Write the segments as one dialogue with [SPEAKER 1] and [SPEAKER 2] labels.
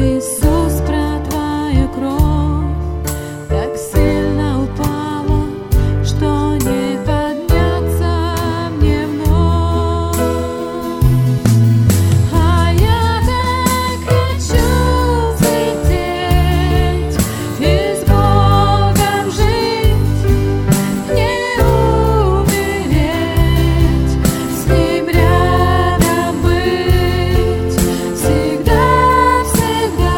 [SPEAKER 1] Иисус, про Твою кровь так сильно упала, что не подняться мне вновь. А я так хочу взлететь и с Богом жить, не умереть, с Ним рядом быть, всегда, всегда,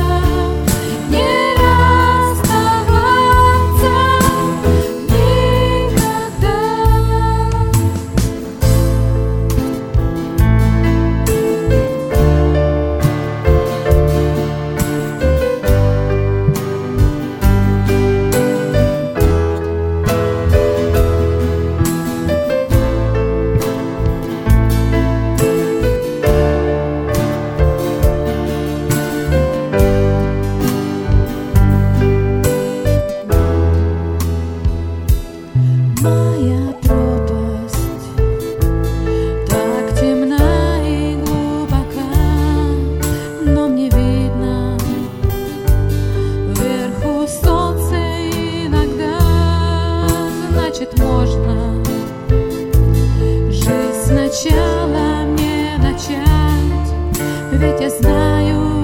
[SPEAKER 1] не расставаться никогда. Моя пропасть так темна и глубока, но мне видно вверху солнце иногда. Значит, можно жизнь сначала мне начать, ведь я знаю,